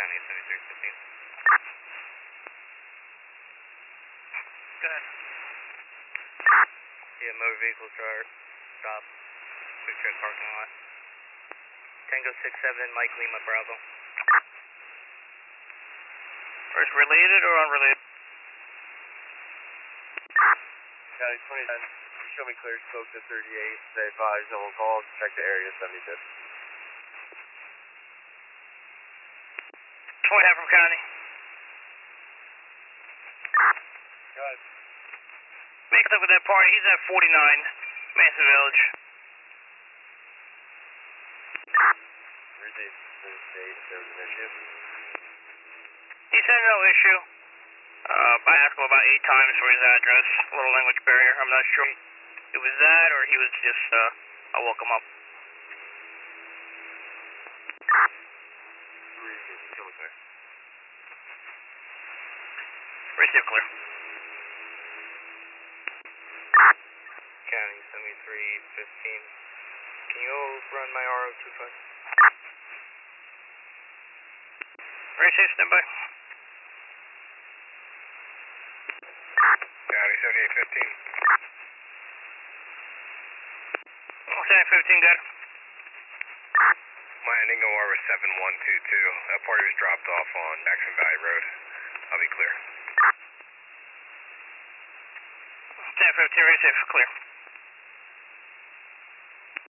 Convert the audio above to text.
County 7315. Go ahead. Yeah, motor vehicles are stop. Quick check parking lot. Tango 67, Mike Lima Bravo. Is related or unrelated? County 29, show me clear, spoke to 38, stay advised, no one calls, check the area 75. 29 from County. Go ahead. Make up with that party, he's at 49, Mason Village. Receive the state if there was an issue. He said no issue. I asked him about 8 times for his address, a little language barrier. I'm not sure it was that or he was just, I woke him up. Receive, show me clear. Receive clear. County 7315. Can you run my RO25? Receive, standby. County 7815. 715, good. My ending OR was 7122. That party was dropped off on Jackson Valley Road. I'll be clear. 1015, receive, clear.